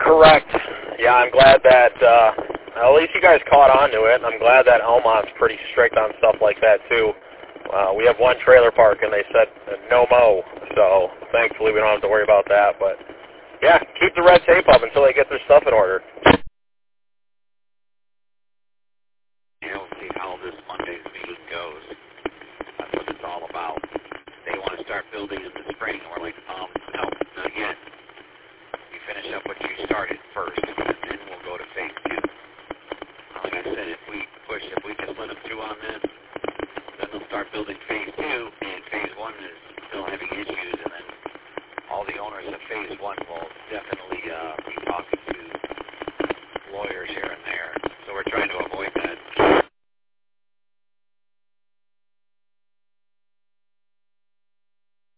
Correct. Yeah, I'm glad that at least you guys caught on to it. I'm glad that Elmont's pretty strict on stuff like that, too. We have one trailer park, and they said no mow, so thankfully we don't have to worry about that. But, yeah, keep the red tape up until they get their stuff in order. We'll see how this Monday's meeting goes. That's what it's all about. They want to start building in the spring. We're like, no, not yet. You finish up what you started first, and then we'll go to phase 2. Like I said, if we can split them 2 on this, then they'll start building phase 2, and phase 1 is still having issues, and then all the owners of phase 1 will definitely